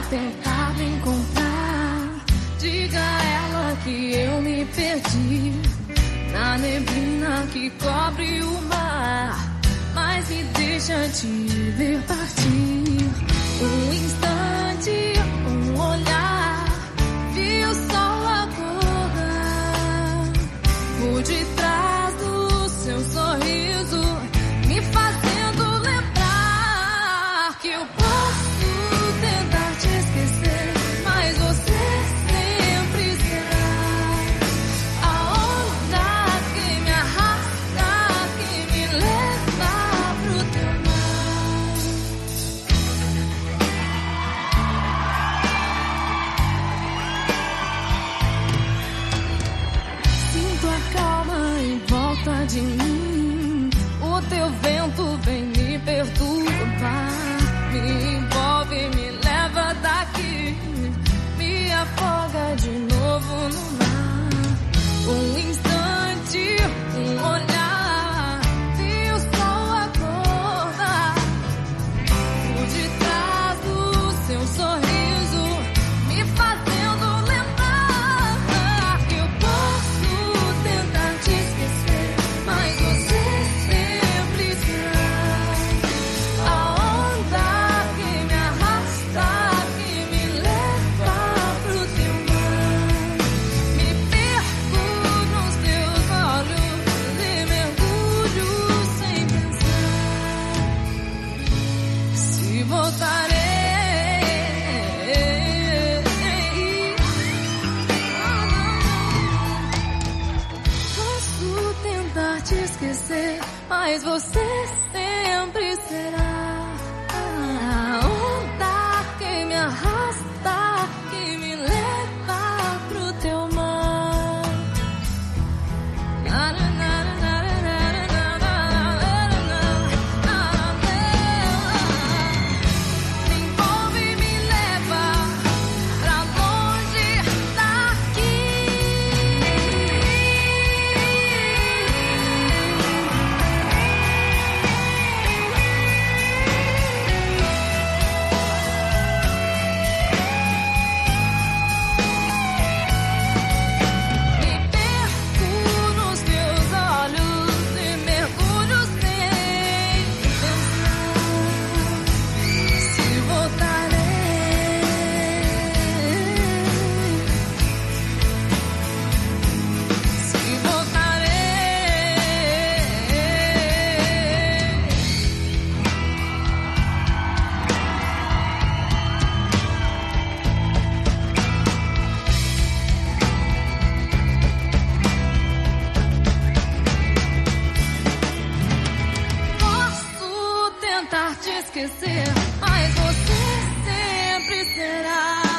tentar me encontrar. Diga a ela que eu me perdi na neblina que cobre o mar, mas me deixa te ver partir. Um instante, um olhar, vi o sol acordar por detrás do seu sorriso, me fazendo lembrar que eu posso tentar te esquecer, mas você sempre será a onda que me arrasta, que me leva pro teu mar. Sinto a calma em volta de mim, o teu vento vem me perturbar, me envolve, me leva daqui, me afoga de novo no mar. Um instante, um olhar, vi o sol acordar por detrás do seu sorriso, me fazendo lembrar que eu posso tentar te esquecer, mas você sempre será a onda que me arrasta, que me leva pro teu mar. Me perco nos teus olhos e mergulho sem pensar se voltarei. Posso tentar te esquecer, mas você sempre será a onda que me arrasta, que me leva pro teu mar. Me envolve e me leva pra longe daqui. Me perco nos teus olhos e mergulho sem pensar se voltarei. Se posso tentar te esquecer, mas você sempre será